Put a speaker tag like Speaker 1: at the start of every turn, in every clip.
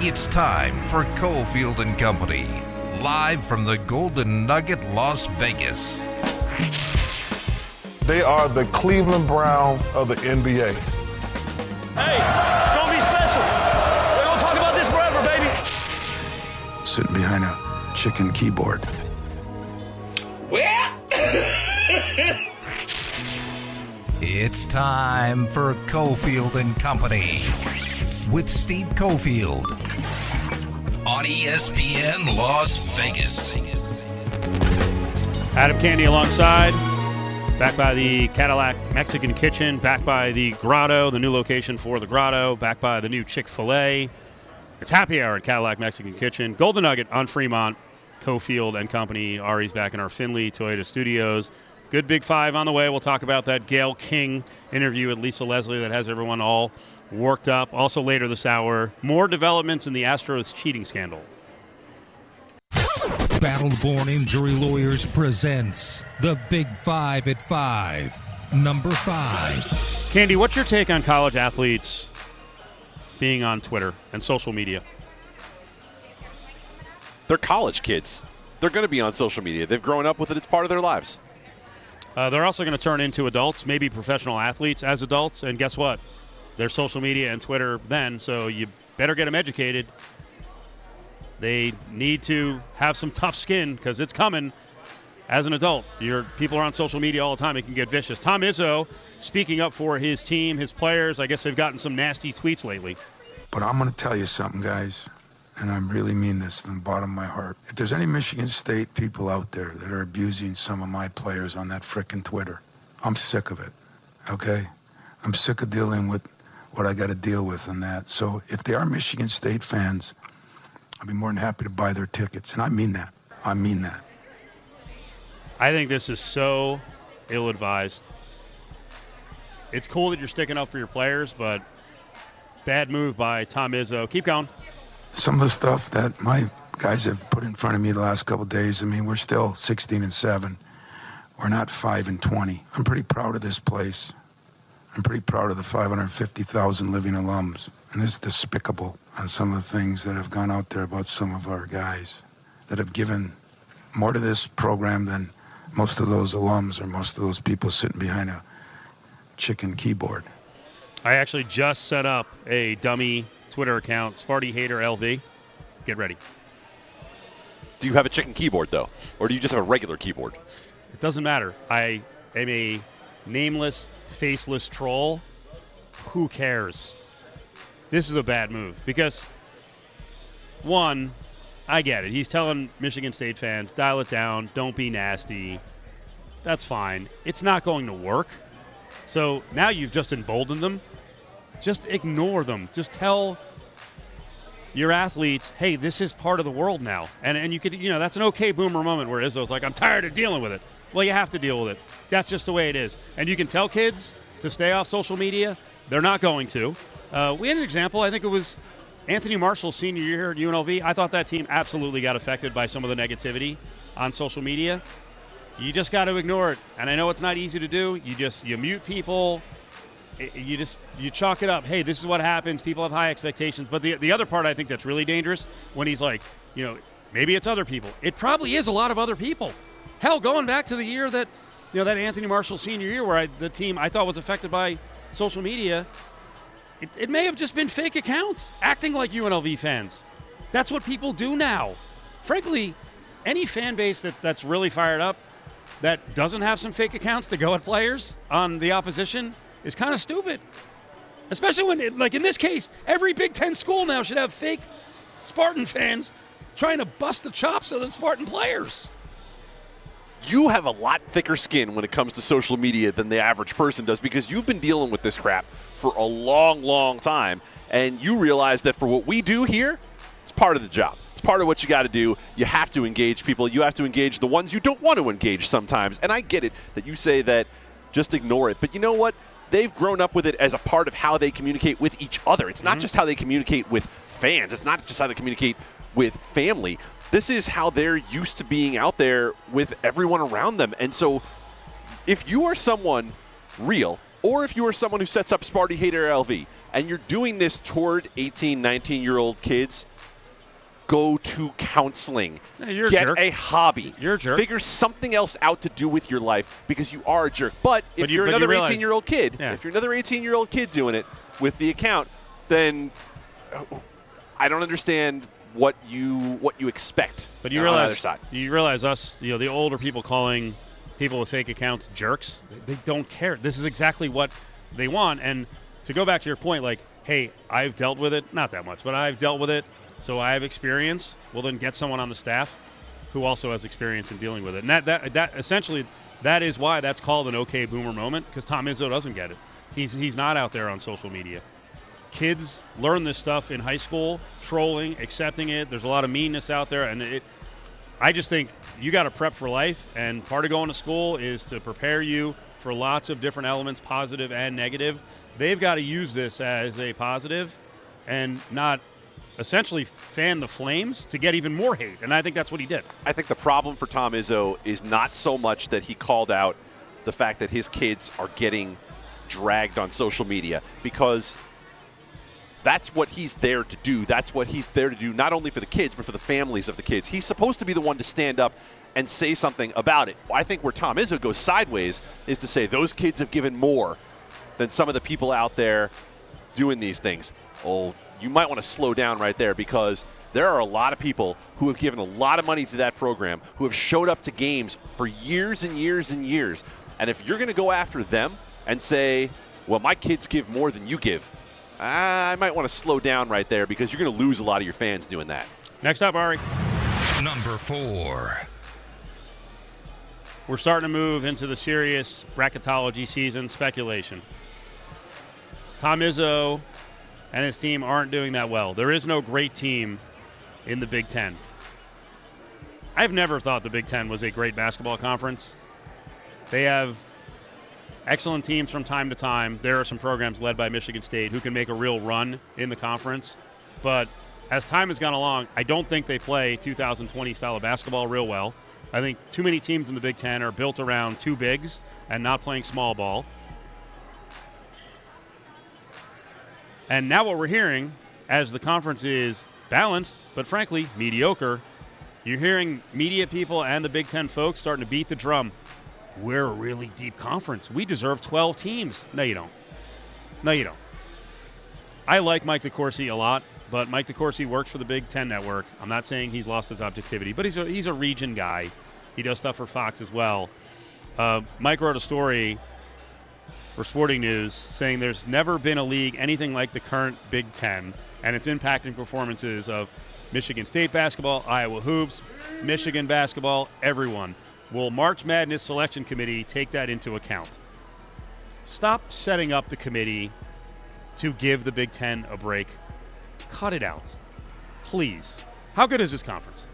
Speaker 1: It's time for Cofield and Company, live from the Golden Nugget, Las Vegas.
Speaker 2: They are the Cleveland Browns of the NBA.
Speaker 3: Hey, it's gonna be special. We're gonna talk about this forever, baby.
Speaker 4: Sitting behind a chicken keyboard.
Speaker 1: Well, it's time for Cofield and Company with Steve Cofield on ESPN Las Vegas.
Speaker 5: Adam Candy alongside, back by the Cadillac Mexican Kitchen, back by the Grotto, the new location for the Grotto, back by the new Chick-fil-A. It's happy hour at Cadillac Mexican Kitchen. Golden Nugget on Fremont, Cofield and Company. Ari's back in our Findlay Toyota studios. Good Big Five on the way. We'll talk about that Gayle King interview with Lisa Leslie that has everyone all worked up. Also later this hour, more developments in the Astros cheating scandal.
Speaker 1: Battleborn Injury Lawyers presents the Big Five at 5. Number 5.
Speaker 5: Candy, what's your take on college athletes being on Twitter and social media?
Speaker 6: They're college kids. They're going to be on social media. They've grown up with it. It's part of their lives.
Speaker 5: They're also going to turn into adults, maybe professional athletes as adults. And guess what? There's social media and Twitter then, so you better get them educated. They need to have some tough skin because it's coming as an adult. People are on social media all the time. It can get vicious. Tom Izzo speaking up for his team, his players. I guess they've gotten some nasty tweets lately.
Speaker 4: But I'm going to tell you something, guys, and I really mean this from the bottom of my heart. If there's any Michigan State people out there that are abusing some of my players on that frickin' Twitter, I'm sick of it, okay? I'm sick of dealing with what I got to deal with on that. So if they are Michigan State fans, I'd be more than happy to buy their tickets. And I mean that. I mean that.
Speaker 5: I think this is so ill-advised. It's cool that you're sticking up for your players, but bad move by Tom Izzo. Keep going.
Speaker 4: Some of the stuff that my guys have put in front of me the last couple of days, I mean, we're still 16-7. We're not 5-20. I'm pretty proud of this place. I'm pretty proud of the 550,000 living alums. And this is despicable on some of the things that have gone out there about some of our guys that have given more to this program than most of those alums or most of those people sitting behind a chicken keyboard.
Speaker 5: I actually just set up a dummy Twitter account, Sparty Hater LV. Get ready.
Speaker 6: Do you have a chicken keyboard, though? Or do you just have a regular keyboard?
Speaker 5: It doesn't matter. I am a nameless, faceless troll. Who cares? This is a bad move because, one, I get it. He's telling Michigan State fans, dial it down, don't be nasty. That's fine. It's not going to work. So now you've just emboldened them. Just ignore them. Just tell your athletes, hey, this is part of the world now. And you could, that's an okay boomer moment where Izzo's like, I'm tired of dealing with it. Well, you have to deal with it. That's just the way it is. And you can tell kids to stay off social media. They're not going to. We had an example. I think it was Anthony Marshall's senior year at UNLV. I thought that team absolutely got affected by some of the negativity on social media. You just got to ignore it. And I know it's not easy to do. You mute people. You chalk it up. Hey, this is what happens. People have high expectations. But the other part I think that's really dangerous when he's like, maybe it's other people. It probably is a lot of other people. Hell, going back to the year that, that Anthony Marshall senior year where the team I thought was affected by social media, it may have just been fake accounts acting like UNLV fans. That's what people do now. Frankly, any fan base that's really fired up that doesn't have some fake accounts to go at players on the opposition is kind of stupid. Especially when, like in this case, every Big Ten school now should have fake Spartan fans trying to bust the chops of the Spartan players.
Speaker 6: You have a lot thicker skin when it comes to social media than the average person does because you've been dealing with this crap for a long, long time, and you realize that for what we do here, it's part of the job. It's part of what you got to do. You have to engage people. You have to engage the ones you don't want to engage sometimes, and I get it that you say that just ignore it, but you know what? They've grown up with it as a part of how they communicate with each other. It's not just how they communicate with fans. It's not just how they communicate with family. This is how they're used to being out there with everyone around them. And so if you are someone real, or if you are someone who sets up Sparty Hater LV, and you're doing this toward 18, 19-year-old kids, Go to counseling.
Speaker 5: You're a
Speaker 6: Get
Speaker 5: jerk.
Speaker 6: a hobby.
Speaker 5: You're a jerk.
Speaker 6: Figure something else out to do with your life because you are a jerk. But if you're
Speaker 5: you
Speaker 6: another
Speaker 5: realize-
Speaker 6: 18-year-old kid,
Speaker 5: Yeah.
Speaker 6: doing it with the account, then I don't understand what you expect.
Speaker 5: But you
Speaker 6: on either
Speaker 5: realize,
Speaker 6: side.
Speaker 5: us, the older people calling people with fake accounts jerks. They don't care. This is exactly what they want. And to go back to your point, like, hey, I've dealt with it, not that much, but I've dealt with it, so I have experience. Well, then get someone on the staff who also has experience in dealing with it. And that essentially, that is why that's called an okay boomer moment, because Tom Izzo doesn't get it. He's not out there on social media. Kids learn this stuff in high school, trolling, accepting it. There's a lot of meanness out there, and I just think you got to prep for life, and part of going to school is to prepare you for lots of different elements, positive and negative. They've got to use this as a positive and not essentially fan the flames to get even more hate, and I think that's what he did.
Speaker 6: I think the problem for Tom Izzo is not so much that he called out the fact that his kids are getting dragged on social media, because that's what he's there to do. That's what he's there to do, not only for the kids, but for the families of the kids. He's supposed to be the one to stand up and say something about it. I think where Tom Izzo goes sideways is to say those kids have given more than some of the people out there doing these things. Oh, you might want to slow down right there, because there are a lot of people who have given a lot of money to that program, who have showed up to games for years and years and years. And if you're going to go after them and say, well, my kids give more than you give, I might want to slow down right there, because you're going to lose a lot of your fans doing that.
Speaker 5: Next up, Ari.
Speaker 1: Number 4.
Speaker 5: We're starting to move into the serious bracketology season, speculation. Tom Izzo and his team aren't doing that well. There is no great team in the Big Ten. I've never thought the Big Ten was a great basketball conference. They have excellent teams from time to time. There are some programs led by Michigan State who can make a real run in the conference. But as time has gone along, I don't think they play 2020 style of basketball real well. I think too many teams in the Big Ten are built around two bigs and not playing small ball. And now what we're hearing, as the conference is balanced, but frankly, mediocre, you're hearing media people and the Big Ten folks starting to beat the drum. We're a really deep conference. We deserve 12 teams. No, you don't. No, you don't. I like Mike DeCourcy a lot, but Mike DeCourcy works for the Big Ten Network. I'm not saying he's lost his objectivity, but he's a region guy. He does stuff for Fox as well. Mike wrote a story for Sporting News saying there's never been a league anything like the current Big Ten, and it's impacting performances of Michigan State basketball, Iowa hoops, Michigan basketball, everyone. Will March Madness Selection Committee take that into account? Stop setting up the committee to give the Big Ten a break. Cut it out. Please. How good is this conference?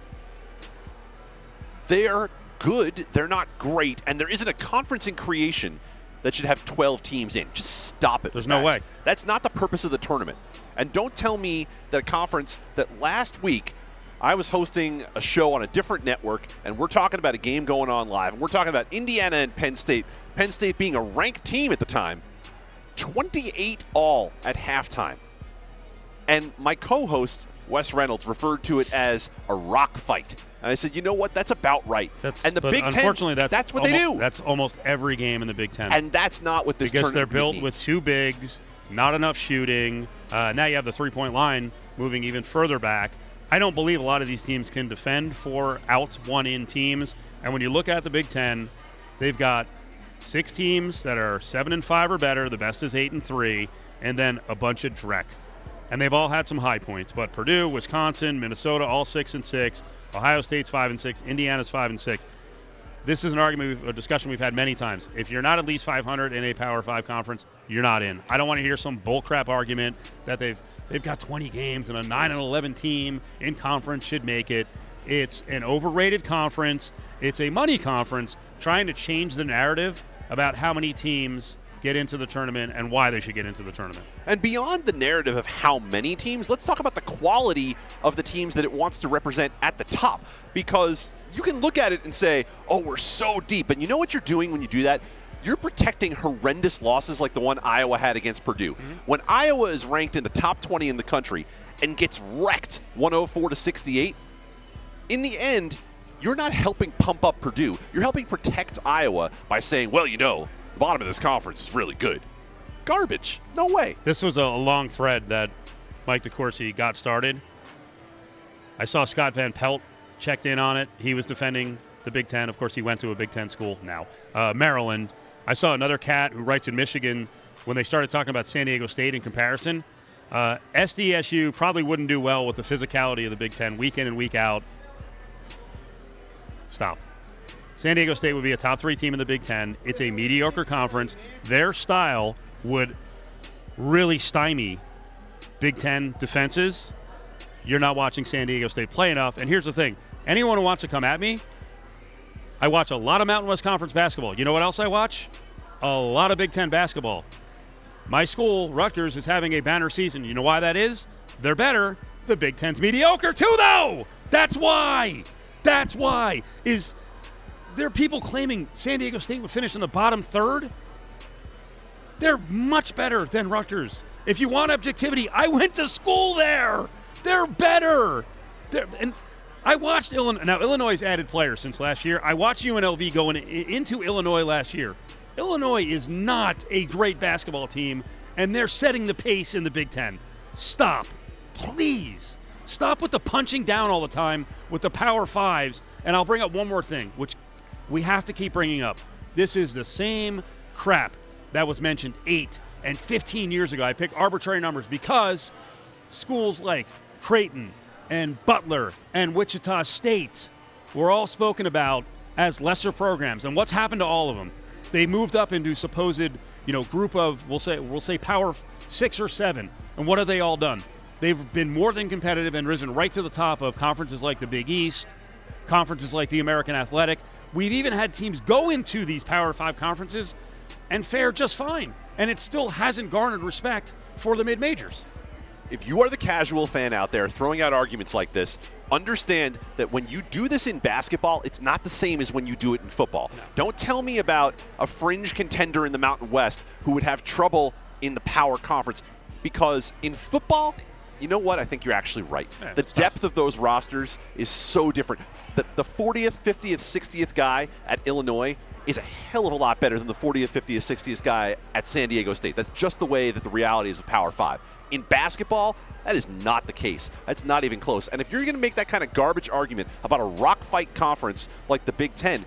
Speaker 6: They are good. They're not great. And there isn't a conference in creation that should have 12 teams in. Just stop it.
Speaker 5: There's no way.
Speaker 6: That's not the purpose of the tournament. And don't tell me that a conference that last week I was hosting a show on a different network, and we're talking about a game going on live. And we're talking about Indiana and Penn State. Penn State being a ranked team at the time. 28 all at halftime. And my co-host, Wes Reynolds, referred to it as a rock fight. And I said, you know what? That's about right. And the Big Ten,
Speaker 5: unfortunately,
Speaker 6: that's what they do.
Speaker 5: That's almost every game in the Big Ten.
Speaker 6: And that's not what this
Speaker 5: because
Speaker 6: tournament
Speaker 5: they're built
Speaker 6: needs.
Speaker 5: with two bigs, not enough shooting. Now you have the three-point line moving even further back. I don't believe a lot of these teams can defend 4 out, 1 in teams. And when you look at the Big Ten, they've got 6 teams that are 7-5 or better. The best is 8-3, and then a bunch of dreck. And they've all had some high points. But Purdue, Wisconsin, Minnesota, all 6-6. Ohio State's 5-6. Indiana's 5-6. This is an argument, a discussion we've had many times. If you're not at least 500 in a Power 5 conference, you're not in. I don't want to hear some bullcrap argument that they've got 20 games and a 9-11 team in conference should make it. It's an overrated conference. It's a money conference trying to change the narrative about how many teams get into the tournament and why they should get into the tournament.
Speaker 6: And beyond the narrative of how many teams, let's talk about the quality of the teams that it wants to represent at the top. Because you can look at it and say, oh, we're so deep. And you know what you're doing when you do that? You're protecting horrendous losses like the one Iowa had against Purdue. Mm-hmm. When Iowa is ranked in the top 20 in the country and gets wrecked 104-68, in the end, you're not helping pump up Purdue. You're helping protect Iowa by saying, well, the bottom of this conference is really good. Garbage. No way.
Speaker 5: This was a long thread that Mike DeCourcy got started. I saw Scott Van Pelt checked in on it. He was defending the Big Ten. Of course, he went to a Big Ten school now, Maryland. I saw another cat who writes in Michigan when they started talking about San Diego State in comparison. SDSU probably wouldn't do well with the physicality of the Big Ten week in and week out. Stop. San Diego State would be a top 3 team in the Big Ten. It's a mediocre conference. Their style would really stymie Big Ten defenses. You're not watching San Diego State play enough. And here's the thing. Anyone who wants to come at me, I watch a lot of Mountain West Conference basketball. You know what else I watch? A lot of Big Ten basketball. My school, Rutgers, is having a banner season. You know why that is? They're better. The Big Ten's mediocre too, though. That's why. That's why. Is there people claiming San Diego State would finish in the bottom third? They're much better than Rutgers. If you want objectivity, I went to school there. They're better. And I watched Illinois. Now, Illinois has added players since last year. I watched UNLV going into Illinois last year. Illinois is not a great basketball team, and they're setting the pace in the Big Ten. Stop. Please. Stop with the punching down all the time with the Power Fives. And I'll bring up one more thing, which we have to keep bringing up. This is the same crap that was mentioned 8 and 15 years ago. I pick arbitrary numbers because schools like Creighton and Butler and Wichita State were all spoken about as lesser programs. And what's happened to all of them? They moved up into supposed, group of, we'll say Power 6 or 7. And what have they all done? They've been more than competitive and risen right to the top of conferences like the Big East, conferences like the American Athletic. We've even had teams go into these Power 5 conferences and fare just fine. And it still hasn't garnered respect for the mid-majors.
Speaker 6: If you are the casual fan out there throwing out arguments like this, understand that when you do this in basketball, it's not the same as when you do it in football. No. Don't tell me about a fringe contender in the Mountain West who would have trouble in the Power Conference, because in football, you know what? I think you're actually right. Yeah, the depth of those rosters is so different. The 40th, 50th, 60th guy at Illinois is a hell of a lot better than the 40th, 50th, 60th guy at San Diego State. That's just the way that the reality is of Power 5. In basketball, that is not the case. That's not even close. And if you're going to make that kind of garbage argument about a rock fight conference like the Big Ten,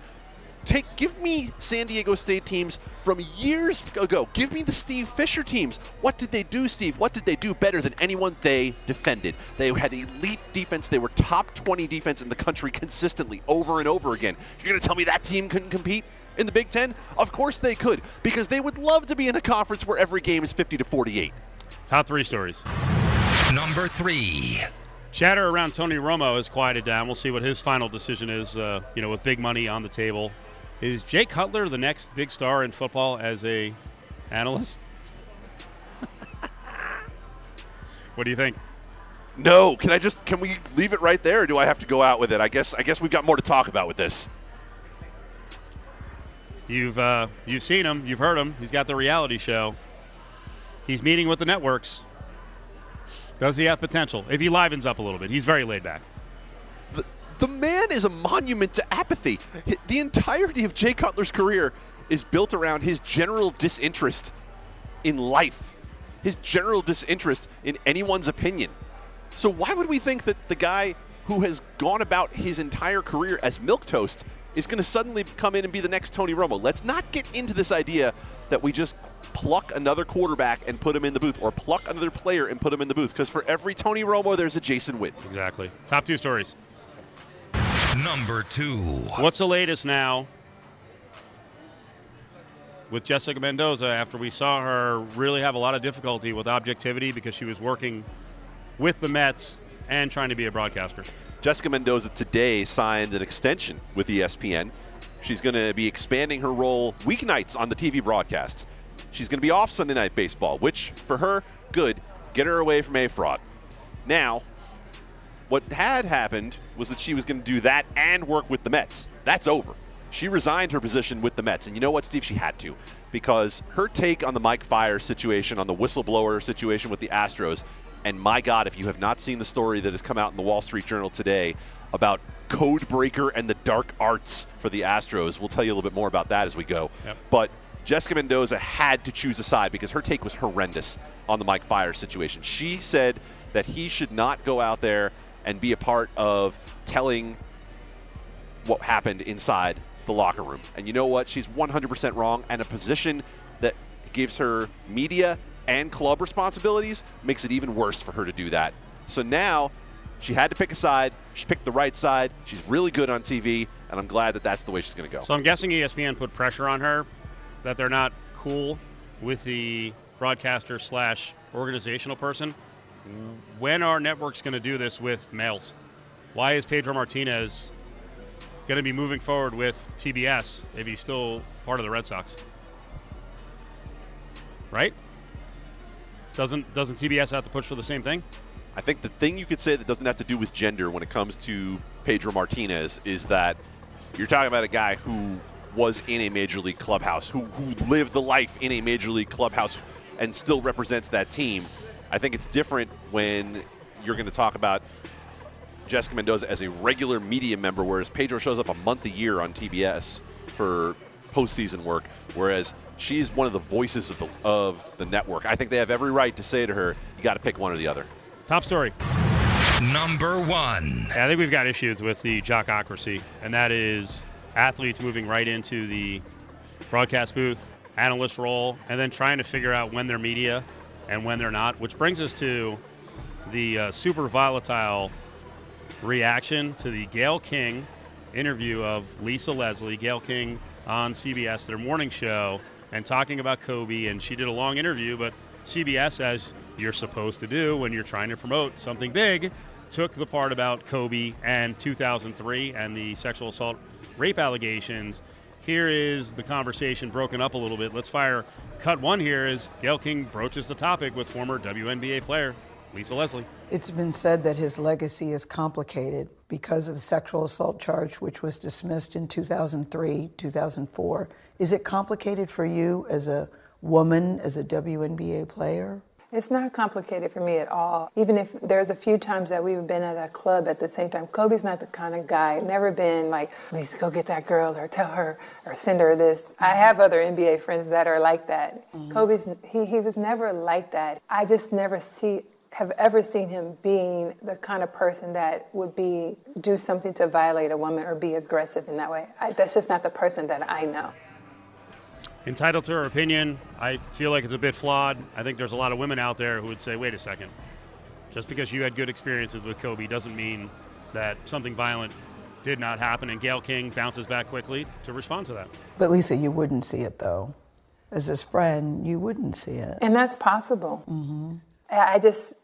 Speaker 6: give me San Diego State teams from years ago. Give me the Steve Fisher teams. What did they do, Steve? What did they do better than anyone they defended? They had elite defense. They were top 20 defense in the country consistently over and over again. You're going to tell me that team couldn't compete in the Big Ten? Of course they could, because they would love to be in a conference where every game is 50-48.
Speaker 5: Top 3 stories.
Speaker 1: Number 3.
Speaker 5: Chatter around Tony Romo has quieted down. We'll see what his final decision is, with big money on the table. Is Jay Cutler the next big star in football as a analyst? What do you think?
Speaker 6: No. Can we leave it right there, or do I have to go out with it? I guess we've got more to talk about with this.
Speaker 5: You've seen him. You've heard him. He's got the reality show. He's meeting with the networks. Does he have potential? If he livens up a little bit. He's very laid back.
Speaker 6: The man is a monument to apathy. The entirety of Jay Cutler's career is built around his general disinterest in life, his general disinterest in anyone's opinion. So why would we think that the guy who has gone about his entire career as milquetoast is going to suddenly come in and be the next Tony Romo? Let's not get into this idea that we just pluck another quarterback and put him in the booth, or pluck another player and put him in the booth, because for every Tony Romo, there's a Jason Witten.
Speaker 5: Exactly. Top 2 stories.
Speaker 1: Number 2.
Speaker 5: What's the latest now with Jessica Mendoza after we saw her really have a lot of difficulty with objectivity because she was working with the Mets and trying to be a broadcaster?
Speaker 6: Jessica Mendoza today signed an extension with ESPN. She's going to be expanding her role weeknights on the TV broadcasts. She's going to be off Sunday Night Baseball, which, for her, good. Get her away from A-Fraud. Now, what had happened was that she was going to do that and work with the Mets. That's over. She resigned her position with the Mets. And you know what, Steve? She had to. Because her take on the Mike Fiers situation, on the whistleblower situation with the Astros, And my God, if you have not seen the story that has come out in the Wall Street Journal today about Codebreaker and the dark arts for the Astros, we'll tell you a little bit more about that as we go.
Speaker 5: Yep.
Speaker 6: But Jessica Mendoza had to choose a side because her take was horrendous on the Mike Fiers situation. She said that he should not go out there and be a part of telling what happened inside the locker room. And you know what? She's 100% wrong. And a position that gives her media and club responsibilities makes it even worse for her to do that. So now she had to pick a side. She picked the right side. She's really good on TV, and I'm glad that that's the way she's going to go.
Speaker 5: So I'm guessing ESPN put pressure on her that they're not cool with the broadcaster / organizational person. When are networks going to do this with males? Why is Pedro Martinez going to be moving forward with TBS if he's still part of the Red Sox? Right? Doesn't TBS have to push for the same thing?
Speaker 6: I think the thing you could say that doesn't have to do with gender when it comes to Pedro Martinez is that you're talking about a guy who was in a major league clubhouse, who lived the life in a major league clubhouse and still represents that team. I think it's different when you're going to talk about Jessica Mendoza as a regular media member, whereas Pedro shows up a month a year on TBS for postseason work, whereas she's one of the voices of the network. I think they have every right to say to her, you got to pick one or the other.
Speaker 5: Top story.
Speaker 1: Number 1.
Speaker 5: I think we've got issues with the jockocracy, and that is athletes moving right into the broadcast booth, analyst role, and then trying to figure out when they're media and when they're not, which brings us to the super volatile reaction to the Gayle King interview of Lisa Leslie, Gayle King on CBS, their morning show, and talking about Kobe. And she did a long interview, but CBS, as you're supposed to do when you're trying to promote something big, took the part about Kobe and 2003 and the sexual assault rape allegations. Here is the conversation broken up a little bit. Let's fire cut 1 here as Gayle King broaches the topic with former WNBA player Lisa Leslie.
Speaker 7: It's been said that his legacy is complicated because of the sexual assault charge, which was dismissed in 2003, 2004. Is it complicated for you as a woman, as a WNBA player?
Speaker 8: It's not complicated for me at all. Even if there's a few times that we've been at a club at the same time, Kobe's not the kind of guy, never been like, let's go get that girl or tell her or send her this. I have other NBA friends that are like that. Mm-hmm. He was never like that. I just never have ever seen him being the kind of person that would do something to violate a woman or be aggressive in that way. That's just not the person that I know.
Speaker 5: Entitled to her opinion. I feel like it's a bit flawed. I think there's a lot of women out there who would say, wait a second, just because you had good experiences with Kobe doesn't mean that something violent did not happen. And Gayle King bounces back quickly to respond to that.
Speaker 7: But Lisa, you wouldn't see it though. As his friend, you wouldn't see it.
Speaker 8: And that's possible. Mm-hmm. I just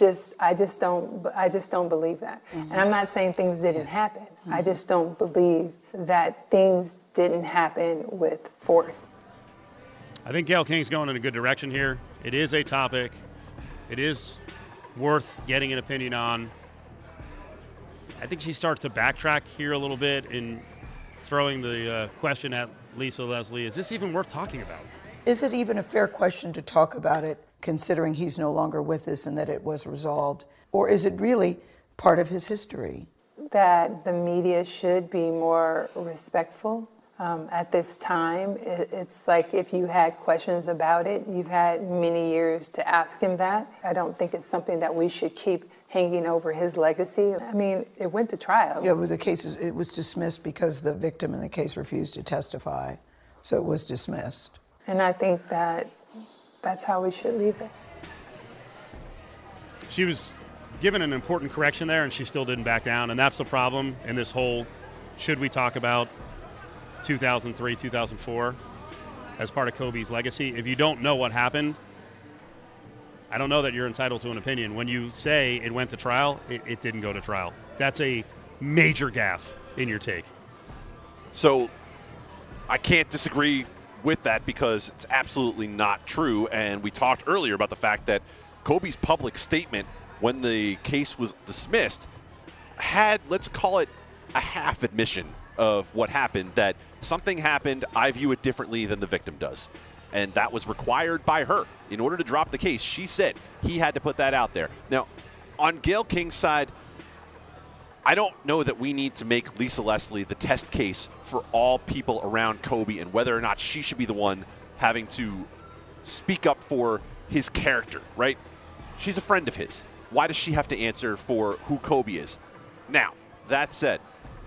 Speaker 8: don't believe that. Mm-hmm. And I'm not saying things didn't happen. Mm-hmm. I just don't believe that things didn't happen with force.
Speaker 5: I think Gayle King's going in a good direction here. It is a topic. It is worth getting an opinion on. I think she starts to backtrack here a little bit in throwing the question at Lisa Leslie. Is this even worth talking about?
Speaker 7: Is it even a fair question to talk about it, considering he's no longer with us and that it was resolved? Or is it really part of his history?
Speaker 8: That the media should be more respectful. At this time, it's like if you had questions about it, you've had many years to ask him that. I don't think it's something that we should keep hanging over his legacy. I mean, it went to trial.
Speaker 7: Yeah, but it was dismissed because the victim in the case refused to testify. So it was dismissed.
Speaker 8: And I think that's how we should leave it.
Speaker 5: She was given an important correction there, and she still didn't back down. And that's the problem in this whole, should we talk about 2003, 2004 as part of Kobe's legacy? If you don't know what happened, I don't know that you're entitled to an opinion. When you say it went to trial, it didn't go to trial. That's a major gaffe in your take.
Speaker 6: So I can't disagree with that because it's absolutely not true. And we talked earlier about the fact that Kobe's public statement when the case was dismissed had, let's call it, a half admission of what happened, that something happened, I view it differently than the victim does. And that was required by her. In order to drop the case, she said he had to put that out there. Now, on Gayle King's side, I don't know that we need to make Lisa Leslie the test case for all people around Kobe and whether or not she should be the one having to speak up for his character, right? She's a friend of his. Why does she have to answer for who Kobe is? Now, that said,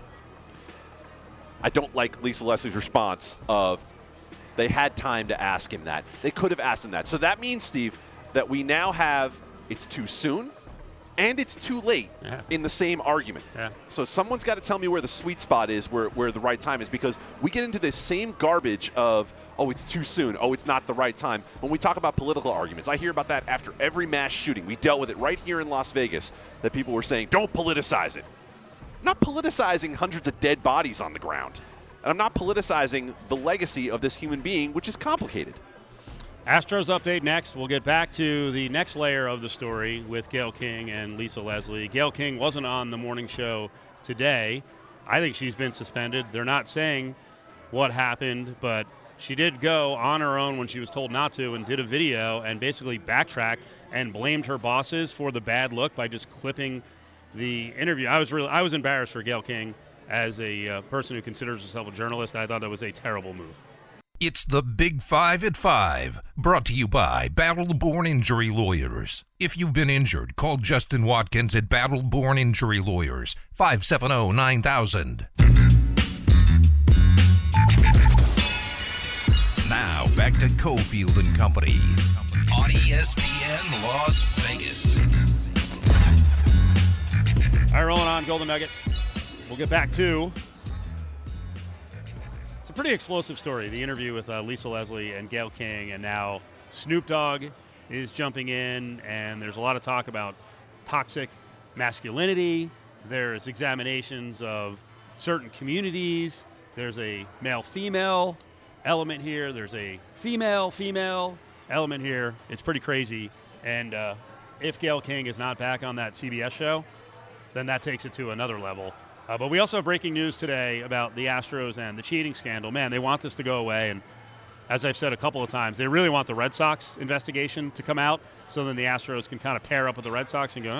Speaker 6: I don't like Lisa Leslie's response of they had time to ask him that. They could have asked him that. So that means, Steve, that we now have it's too soon and it's too late in the same argument. Yeah. So someone's got to tell me where the sweet spot is, where the right time is, because we get into this same garbage of, oh, it's too soon, oh, it's not the right time. When we talk about political arguments, I hear about that after every mass shooting. We dealt with it right here in Las Vegas, that people were saying, don't politicize it. I'm not politicizing hundreds of dead bodies on the ground. And I'm not politicizing the legacy of this human being, which is complicated.
Speaker 5: Astros update next. We'll get back to the next layer of the story with Gayle King and Lisa Leslie. Gayle King wasn't on the morning show today. I think she's been suspended. They're not saying what happened, but she did go on her own when she was told not to and did a video and basically backtracked and blamed her bosses for the bad look by just clipping the interview. I was embarrassed for Gayle King as a person who considers herself a journalist. I thought that was a terrible move.
Speaker 1: It's the Big 5 at 5, brought to you by Battle Born Injury Lawyers. If you've been injured, call Justin Watkins at Battle Born Injury Lawyers, 570-9000. Now, back to Cofield and Company on ESPN Las Vegas.
Speaker 5: All right, rolling on Golden Nugget. We'll get back to a pretty explosive story, the interview with Lisa Leslie and Gayle King, and now Snoop Dogg is jumping in, and there's a lot of talk about toxic masculinity. There's examinations of certain communities. There's a male-female element here. There's a female-female element here. It's pretty crazy, and if Gayle King is not back on that CBS show, then that takes it to another level. But we also have breaking news today about the Astros and the cheating scandal. Man, they want this to go away. And as I've said a couple of times, they really want the Red Sox investigation to come out so then the Astros can kind of pair up with the Red Sox and go,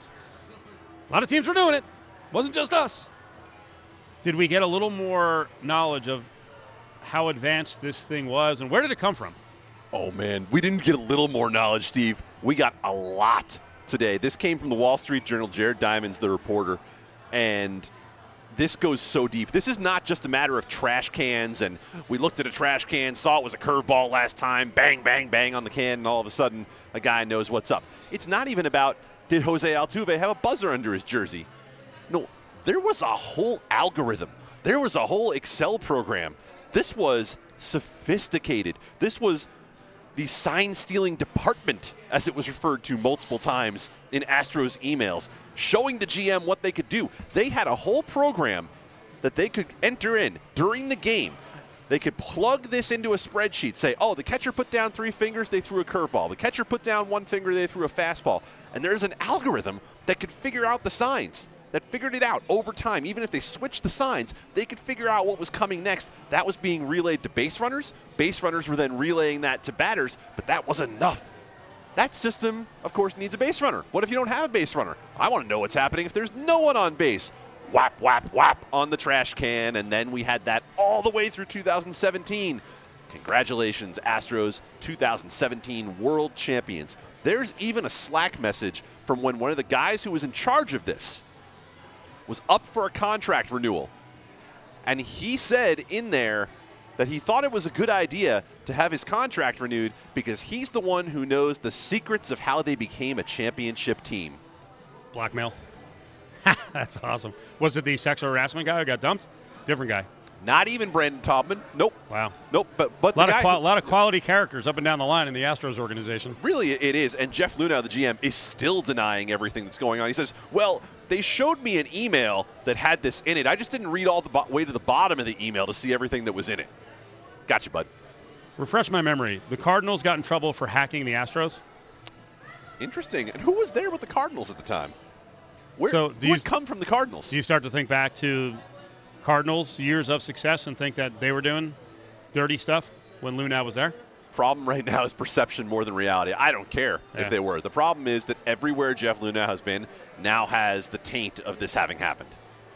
Speaker 5: a lot of teams were doing it. It wasn't just us. Did we get a little more knowledge of how advanced this thing was and where did it come from?
Speaker 6: Oh, man, we didn't get a little more knowledge, Steve. We got a lot today. This came from the Wall Street Journal. Jared Diamond's the reporter. And this goes so deep. This is not just a matter of trash cans, and we looked at a trash can, saw it was a curveball last time, bang, bang, bang on the can, and all of a sudden a guy knows what's up. It's not even about, did Jose Altuve have a buzzer under his jersey? No, there was a whole algorithm. There was a whole Excel program. This was sophisticated. This was the sign-stealing department, as it was referred to multiple times in Astros emails, showing the GM what they could do. They had a whole program that they could enter in during the game. They could plug this into a spreadsheet, say, oh, the catcher put down 3 fingers, they threw a curveball. The catcher put down 1 finger, they threw a fastball. And there's an algorithm that could figure out the signs, that figured it out over time. Even if they switched the signs, they could figure out what was coming next. That was being relayed to base runners. Base runners were then relaying that to batters, but that was enough. That system, of course, needs a base runner. What if you don't have a base runner? I want to know what's happening if there's no one on base. Whap, whap, whap on the trash can, and then we had that all the way through 2017. Congratulations, Astros, 2017 World Champions. There's even a Slack message from when one of the guys who was in charge of this was up for a contract renewal. And he said in there that he thought it was a good idea to have his contract renewed because he's the one who knows the secrets of how they became a championship team.
Speaker 5: Blackmail. That's awesome. Was it the sexual harassment guy who got dumped? Different guy.
Speaker 6: Not even Brandon Taubman. Nope.
Speaker 5: Wow.
Speaker 6: Nope. But
Speaker 5: a lot of quality characters up and down the line in the Astros organization.
Speaker 6: Really, it is. And Jeff Luhnow, the GM, is still denying everything that's going on. He says, well, they showed me an email that had this in it. I just didn't read all the way to the bottom of the email to see everything that was in it. Gotcha, bud.
Speaker 5: Refresh my memory. The Cardinals got in trouble for hacking the Astros?
Speaker 6: Interesting. And who was there with the Cardinals at the time? Who would come from the Cardinals?
Speaker 5: Do you start to think back to Cardinals' years of success and think that they were doing dirty stuff when Luhnow was there?
Speaker 6: problem right now is perception more than reality. I don't care if they were. The problem is that everywhere Jeff Luhnow has been now has the taint of this having happened.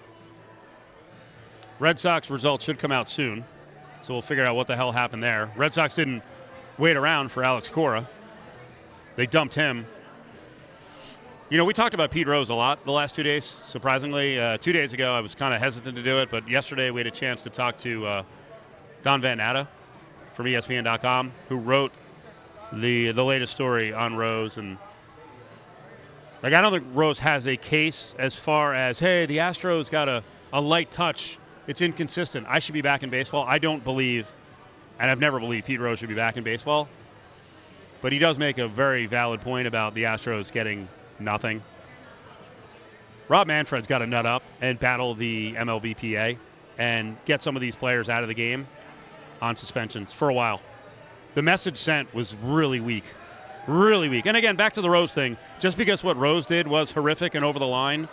Speaker 5: Red Sox results should come out soon, so we'll figure out what the hell happened there. Red Sox didn't wait around for Alex Cora. They dumped him. You know, we talked about Pete Rose a lot the last 2 days, surprisingly. 2 days ago, I was kind of hesitant to do it, but yesterday we had a chance to talk to Don Van Natta from ESPN.com, who wrote the latest story on Rose. And, like, I don't think Rose has a case as far as, hey, the Astros got a light touch. It's inconsistent. I should be back in baseball. I don't believe, and I've never believed Pete Rose should be back in baseball. But he does make a very valid point about the Astros getting nothing. Rob Manfred's got to nut up and battle the MLBPA and get some of these players out of the game on suspensions for a while. The message sent was really weak. Really weak. And again, back to the Rose thing. Just because what Rose did was horrific and over the line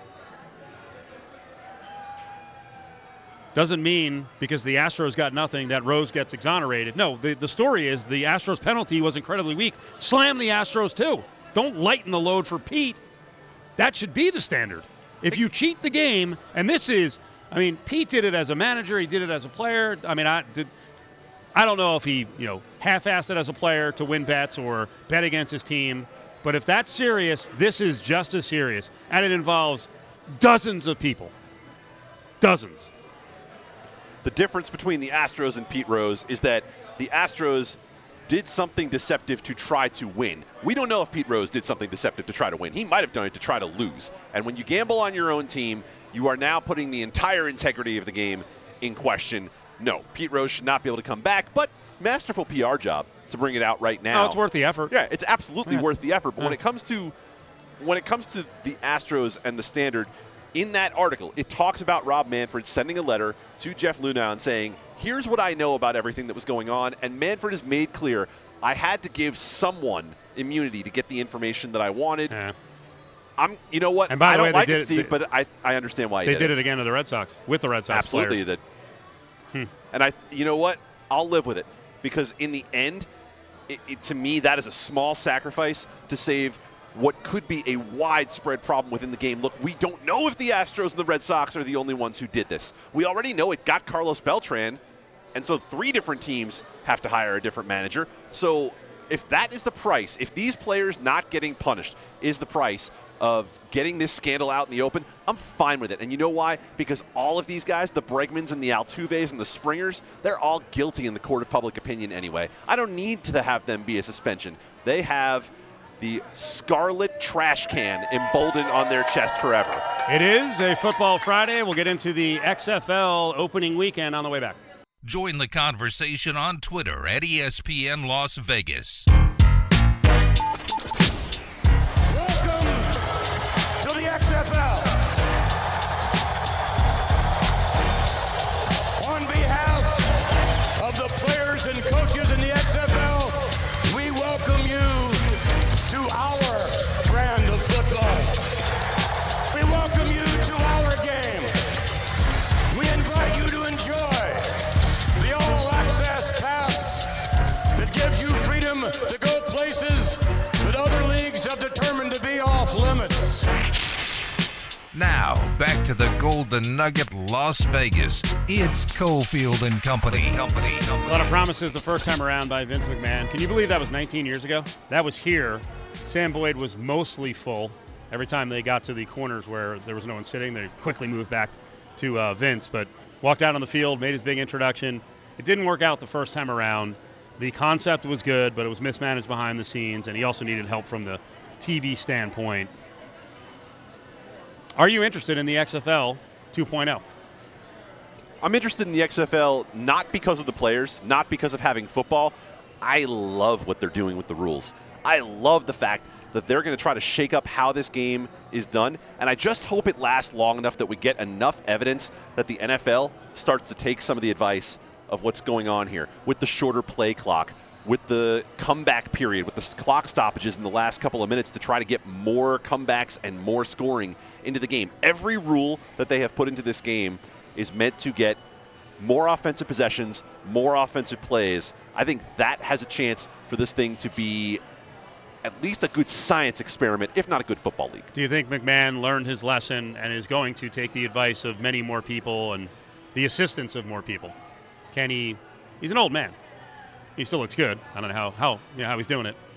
Speaker 5: doesn't mean because the Astros got nothing that Rose gets exonerated. No, the story is the Astros penalty was incredibly weak. Slam the Astros too. Don't lighten the load for Pete. That should be the standard. If you cheat the game, and this is, I mean, Pete did it as a manager. He did it as a player. I mean, I don't know if he, half-assed it as a player to win bets or bet against his team. But if that's serious, this is just as serious. And it involves dozens of people. Dozens.
Speaker 6: The difference between the Astros and Pete Rose is that the Astros did something deceptive to try to win. We don't know if Pete Rose did something deceptive to try to win. He might have done it to try to lose. And when you gamble on your own team, you are now putting the entire integrity of the game in question. No, Pete Rose should not be able to come back, but masterful PR job to bring it out right now.
Speaker 5: Oh, it's worth the effort.
Speaker 6: Yeah, it's absolutely worth the effort. But when it comes to the Astros and the Standard, in that article, it talks about Rob Manfred sending a letter to Jeff Luhnow and saying, here's what I know about everything that was going on. And Manfred has made clear, I had to give someone immunity to get the information that I wanted.
Speaker 5: Yeah.
Speaker 6: You know what?
Speaker 5: And by the way,
Speaker 6: I don't like it, Steve, but I understand why
Speaker 5: they did it again to the Red Sox, with the Red Sox
Speaker 6: Absolutely.
Speaker 5: players.
Speaker 6: And you know what? I'll live with it. Because in the end, to me, that is a small sacrifice to save what could be a widespread problem within the game. Look, we don't know if the Astros and the Red Sox are the only ones who did this. We already know it got Carlos Beltran, and so 3 different teams have to hire a different manager. So if that is the price, if these players not getting punished is the price of getting this scandal out in the open, I'm fine with it. And you know why? Because all of these guys, the Bregmans and the Altuves and the Springers, they're all guilty in the court of public opinion anyway. I don't need to have them be a suspension. They have the scarlet trash can emboldened on their chest forever.
Speaker 5: It is a Football Friday. We'll get into the XFL opening weekend on the way back.
Speaker 1: Join the conversation on Twitter at ESPN Las Vegas.
Speaker 9: Welcome to the XFL. On behalf of the players and coaches in the XFL, we welcome you to our brand of football. We welcome you to our game. We invite you to enjoy the all-access pass that gives you freedom to go places that other leagues have determined to be off limits.
Speaker 1: Now, back to the Golden Nugget, Las Vegas. It's Cofield and Company.
Speaker 5: A lot of promises the first time around by Vince McMahon. Can you believe that was 19 years ago? That was here. Sam Boyd was mostly full. Every time they got to the corners where there was no one sitting, they quickly moved back to Vince. But walked out on the field, made his big introduction. It didn't work out the first time around. The concept was good, but it was mismanaged behind the scenes, and he also needed help from the TV standpoint. Are you interested in the XFL 2.0?
Speaker 6: I'm interested in the XFL not because of the players, not because of having football. I love what they're doing with the rules. I love the fact that they're going to try to shake up how this game is done, and I just hope it lasts long enough that we get enough evidence that the NFL starts to take some of the advice of what's going on here with the shorter play clock, with the comeback period, with the clock stoppages in the last couple of minutes to try to get more comebacks and more scoring into the game. Every rule that they have put into this game is meant to get more offensive possessions, more offensive plays. I think that has a chance for this thing to be at least a good science experiment, if not a good football league.
Speaker 5: Do you think McMahon learned his lesson and is going to take the advice of many more people and the assistance of more people? Can he? He's an old man. He still looks good. I don't know how he's doing it.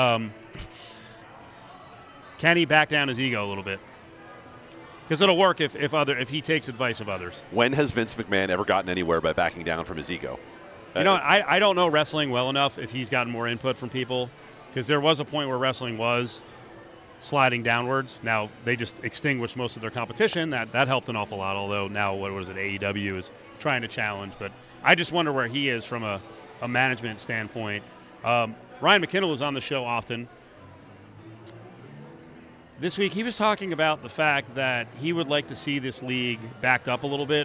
Speaker 5: Can he back down his ego a little bit? Because it'll work if he takes advice of others.
Speaker 6: When has Vince McMahon ever gotten anywhere by backing down from his ego?
Speaker 5: I don't know wrestling well enough if he's gotten more input from people, because there was a point where wrestling was sliding downwards. Now they just extinguished most of their competition. That helped an awful lot, although now, what was it, AEW is trying to challenge. But I just wonder where he is from a management standpoint. Ryan McKinnell was on the show often. This week he was talking about the fact that he would like to see this league backed up a little bit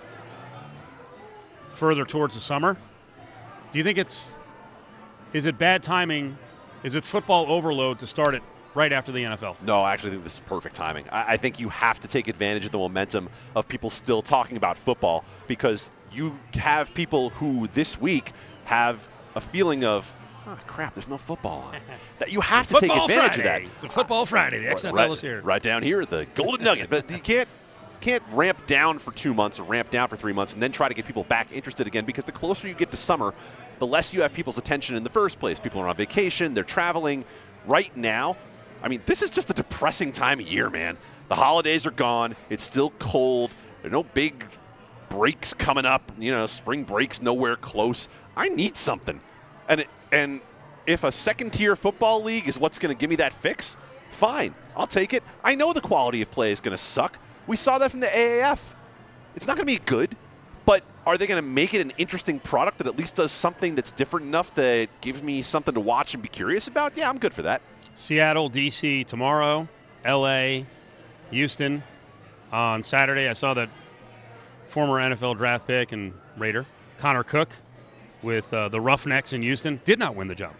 Speaker 5: further towards the summer. Do you think is it bad timing? Is it football overload to start it right after the NFL?
Speaker 6: No, I actually think this is perfect timing. I think you have to take advantage of the momentum of people still talking about football, because you have people who this week have a feeling of, oh, crap, there's no football on. That you have to take advantage of that.
Speaker 5: It's a football Friday. The XFL is here.
Speaker 6: Right down here, the Golden Nugget. But you can't ramp down for 2 months or ramp down for 3 months and then try to get people back interested again, because the closer you get to summer, the less you have people's attention in the first place. People are on vacation. They're traveling. Right now, I mean, this is just a depressing time of year, man. The holidays are gone. It's still cold. There are no big breaks coming up. Spring break's nowhere close. I need something. And if a second-tier football league is what's going to give me that fix, fine. I'll take it. I know the quality of play is going to suck. We saw that from the AAF. It's not going to be good, but are they going to make it an interesting product that at least does something that's different enough that gives me something to watch and be curious about? Yeah, I'm good for that.
Speaker 5: Seattle, D.C. tomorrow, L.A., Houston on Saturday. I saw that former NFL draft pick and Raider, Connor Cook, with the Roughnecks in Houston, did not win the job.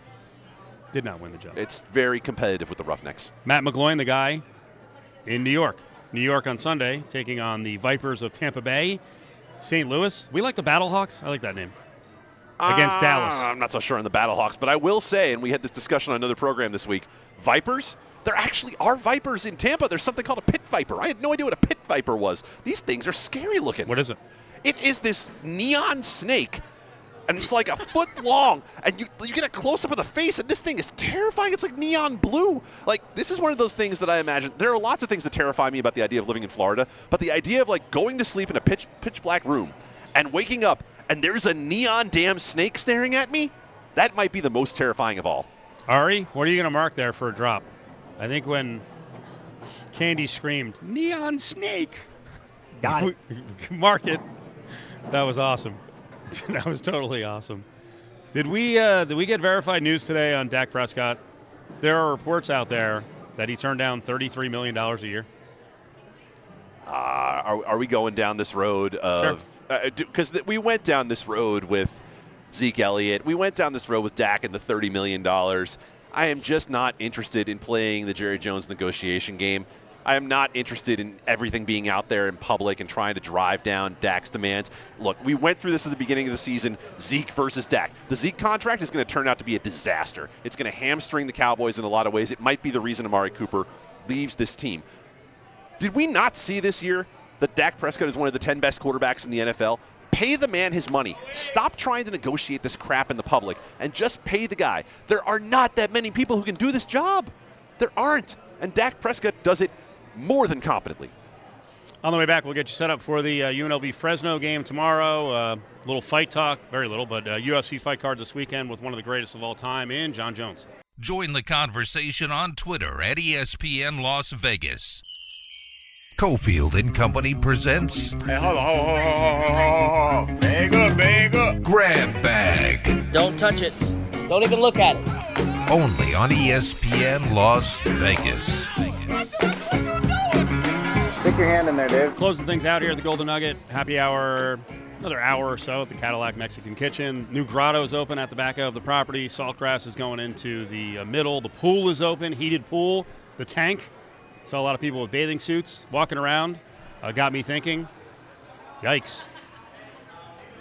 Speaker 6: It's very competitive with the Roughnecks.
Speaker 5: Matt McGloin, the guy in New York. New York on Sunday, taking on the Vipers of Tampa Bay. St. Louis. We like the Battlehawks. I like that name. Against Dallas.
Speaker 6: I'm not so sure on the Battlehawks, but I will say, and we had this discussion on another program this week, Vipers, there actually are Vipers in Tampa. There's something called a pit viper. I had no idea what a pit viper was. These things are scary looking.
Speaker 5: What is it?
Speaker 6: It is this neon snake, and it's like a foot long, and you get a close-up of the face, and this thing is terrifying. It's like neon blue. Like, this is one of those things that I imagine. There are lots of things that terrify me about the idea of living in Florida, but the idea of, like, going to sleep in a pitch black room and waking up and there's a neon damn snake staring at me, that might be the most terrifying of all.
Speaker 5: Ari, what are you going to mark there for a drop? I think when Candy screamed, "Neon snake!"
Speaker 10: Got it.
Speaker 5: Mark it. That was awesome. That was totally awesome. Did we get verified news today on Dak Prescott? There are reports out there that he turned down $33 million a year.
Speaker 6: Are we going down this road of... Because we went down this road with Zeke Elliott. We went down this road with Dak and the $30 million. I am just not interested in playing the Jerry Jones negotiation game. I am not interested in everything being out there in public and trying to drive down Dak's demands. Look, we went through this at the beginning of the season, Zeke versus Dak. The Zeke contract is going to turn out to be a disaster. It's going to hamstring the Cowboys in a lot of ways. It might be the reason Amari Cooper leaves this team. Did we not see this year that Dak Prescott is one of the 10 best quarterbacks in the NFL? Pay the man his money. Stop trying to negotiate this crap in the public and just pay the guy. There are not that many people who can do this job. There aren't. And Dak Prescott does it more than competently.
Speaker 5: On the way back, we'll get you set up for the UNLV Fresno game tomorrow. Little fight talk, very little, but UFC fight card this weekend with one of the greatest of all time in John Jones.
Speaker 1: Join the conversation on Twitter at ESPN Las Vegas. Cofield and Company presents.
Speaker 11: Hey, hold on. Bag up.
Speaker 1: Grab Bag.
Speaker 10: Don't touch it. Don't even look at it.
Speaker 1: Only on ESPN Las Vegas.
Speaker 11: Stick your hand in there, Dave.
Speaker 5: Closing things out here at the Golden Nugget. Happy hour, another hour or so at the Cadillac Mexican Kitchen. New grotto's open at the back of the property. Saltgrass is going into the middle. The pool is open, heated pool. The tank. Saw a lot of people with bathing suits walking around. Got me thinking, yikes.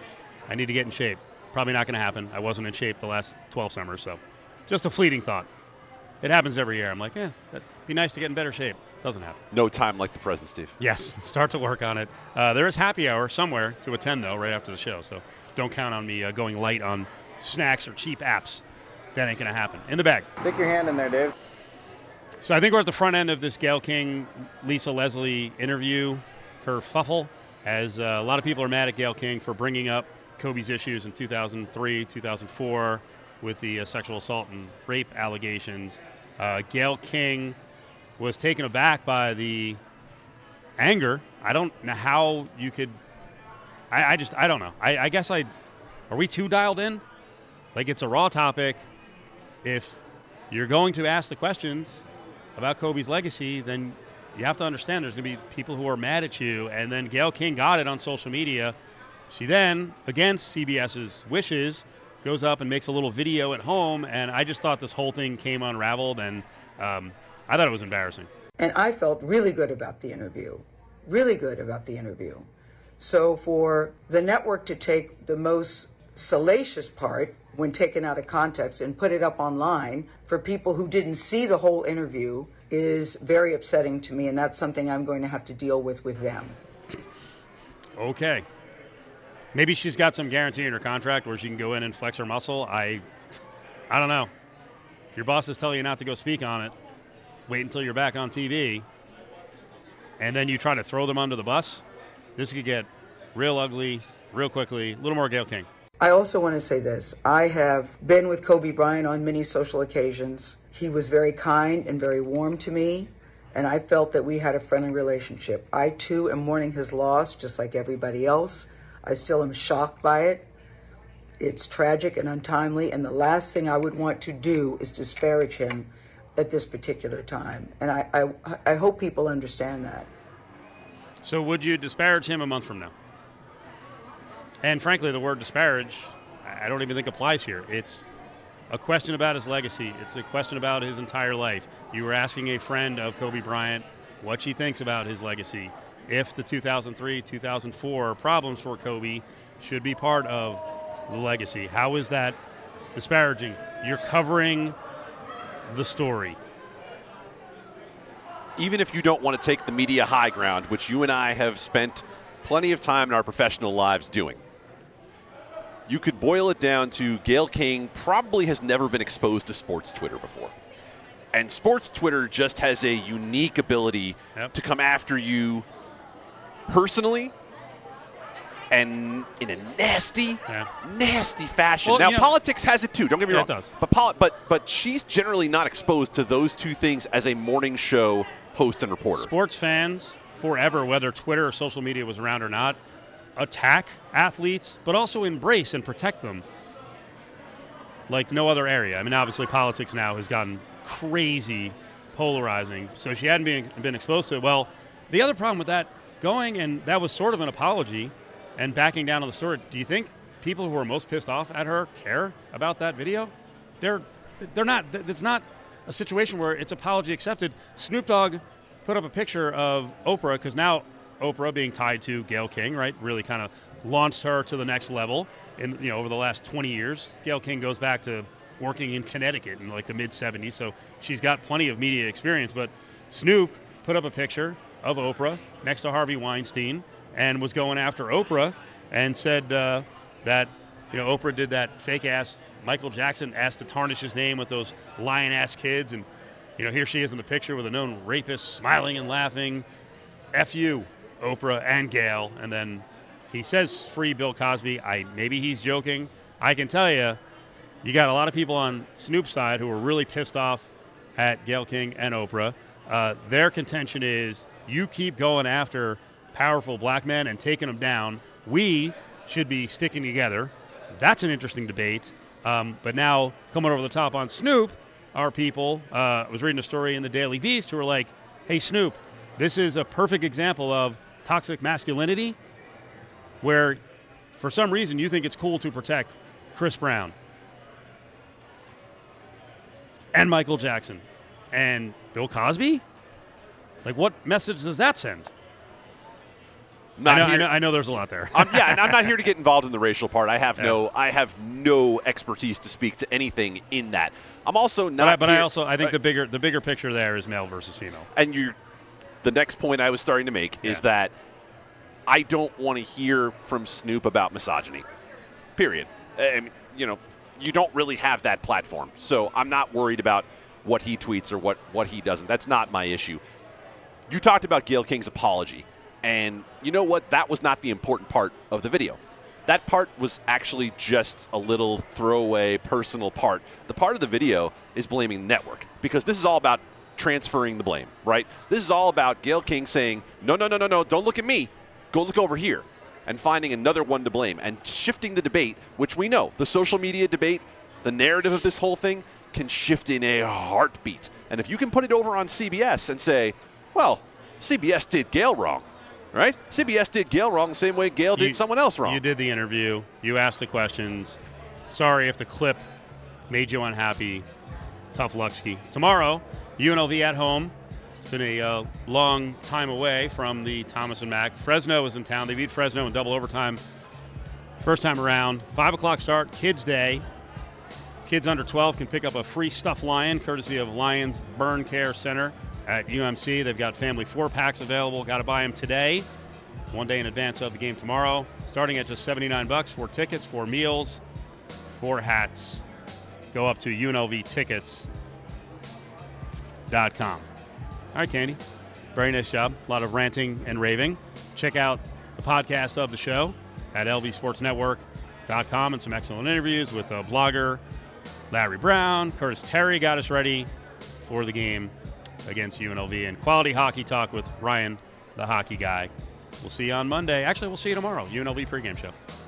Speaker 5: I need to get in shape. Probably not going to happen. I wasn't in shape the last 12 summers, so just a fleeting thought. It happens every year. I'm like, that'd be nice to get in better shape. Doesn't happen.
Speaker 6: No time like the present, Steve.
Speaker 5: Yes, start to work on it. There is happy hour somewhere to attend, though, right after the show, so don't count on me going light on snacks or cheap apps. That ain't going to happen. In the bag.
Speaker 11: Stick your hand in there, Dave.
Speaker 5: So I think we're at the front end of this Gayle King, Lisa Leslie interview, kerfuffle, as a lot of people are mad at Gayle King for bringing up Kobe's issues in 2003, 2004 with the sexual assault and rape allegations. Gayle King was taken aback by the anger. I don't know how you could – I don't know. I guess are we too dialed in? Like, it's a raw topic. If you're going to ask the questions about Kobe's legacy, then you have to understand there's going to be people who are mad at you. And then Gayle King got it on social media. She then, against CBS's wishes, goes up and makes a little video at home. And I just thought this whole thing came unraveled, and I thought it was embarrassing.
Speaker 7: And I felt really good about the interview. Really good about the interview. So for the network to take the most salacious part when taken out of context and put it up online for people who didn't see the whole interview is very upsetting to me, and that's something I'm going to have to deal with them.
Speaker 5: Okay. Maybe she's got some guarantee in her contract where she can go in and flex her muscle. I don't know. If your bosses tell you not to go speak on it, wait until you're back on TV, and then you try to throw them under the bus, this could get real ugly real quickly. A little more Gayle King.
Speaker 7: I also want to say this. I have been with Kobe Bryant on many social occasions. He was very kind and very warm to me, and I felt that we had a friendly relationship. I, too, am mourning his loss, just like everybody else. I still am shocked by it. It's tragic and untimely, and the last thing I would want to do is disparage him at this particular time. And I hope people understand that.
Speaker 5: So would you disparage him a month from now? And frankly, the word disparage, I don't even think applies here. It's a question about his legacy. It's a question about his entire life. You were asking a friend of Kobe Bryant what she thinks about his legacy. If the 2003, 2004 problems for Kobe should be part of the legacy. How is that disparaging? You're covering the story.
Speaker 6: Even if you don't want to take the media high ground, which you and I have spent plenty of time in our professional lives doing, you could boil it down to Gayle King probably has never been exposed to sports Twitter before. And sports Twitter just has a unique ability to come after you personally and in a nasty fashion.
Speaker 5: Well,
Speaker 6: now, politics has it too. Don't get me wrong.
Speaker 5: It does.
Speaker 6: But she's generally not exposed to those two things as a morning show host and reporter.
Speaker 5: Sports fans forever, whether Twitter or social media was around or not, attack athletes, but also embrace and protect them like no other area. I mean, obviously politics now has gotten crazy polarizing, so she hadn't been exposed to it. Well, the other problem with that and that was sort of an apology and backing down on the story, do you think people who are most pissed off at her care about that video? They're not. It's not a situation where it's apology accepted. Snoop Dogg put up a picture of Oprah, because now Oprah, being tied to Gayle King, right, really kind of launched her to the next level in over the last 20 years. Gayle King goes back to working in Connecticut in like the mid-'70s, so she's got plenty of media experience. But Snoop put up a picture of Oprah next to Harvey Weinstein and was going after Oprah and said that Oprah did that fake-ass Michael Jackson asked to tarnish his name with those lion-ass kids, and here she is in the picture with a known rapist smiling and laughing. F you, Oprah and Gayle. And then he says free Bill Cosby. Maybe he's joking. I can tell you got a lot of people on Snoop's side who are really pissed off at Gayle King and Oprah. Their contention is you keep going after powerful black men and taking them down. We should be sticking together. That's an interesting debate. But now coming over the top on Snoop, our people, I was reading a story in the Daily Beast who were like, hey, Snoop, this is a perfect example of toxic masculinity where for some reason you think it's cool to protect Chris Brown and Michael Jackson and Bill Cosby? Like, what message does that send? I know there's a lot there.
Speaker 6: And I'm not here to get involved in the racial part. I have no expertise to speak to anything in that. I'm also not.
Speaker 5: But I think the bigger picture there is male versus female.
Speaker 6: And the next point I was starting to make is that I don't want to hear from Snoop about misogyny. Period. I mean, you don't really have that platform, so I'm not worried about what he tweets or what he doesn't. That's not my issue. You talked about Gayle King's apology, and you know what? That was not the important part of the video. That part was actually just a little throwaway personal part. The part of the video is blaming the network, because this is all about transferring the blame, right? This is all about Gayle King saying, no, don't look at me. Go look over here, and finding another one to blame and shifting the debate, which we know, the social media debate, the narrative of this whole thing can shift in a heartbeat. And if you can put it over on CBS and say, well, CBS did Gayle wrong, right? CBS did Gayle wrong the same way Gayle did someone else wrong.
Speaker 5: You did the interview. You asked the questions. Sorry if the clip made you unhappy. Tough luck, Ski. Tomorrow, UNLV at home. It's been a long time away from the Thomas and Mack. Fresno is in town. They beat Fresno in double overtime first time around. 5 o'clock start, Kids Day. Kids under 12 can pick up a free stuffed lion courtesy of Lions Burn Care Center at UMC. They've got family 4-packs available. Got to buy them today, one day in advance of the game tomorrow. Starting at just $79 for tickets, 4 meals, 4 hats. Go up to UNLVtickets.com. All right, Candy. Very nice job. A lot of ranting and raving. Check out the podcast of the show at lvsportsnetwork.com and some excellent interviews with a blogger, Larry Brown. Curtis Terry got us ready for the game against UNLV, and quality hockey talk with Ryan, the hockey guy. We'll see you on Monday. Actually, we'll see you tomorrow. UNLV pregame show.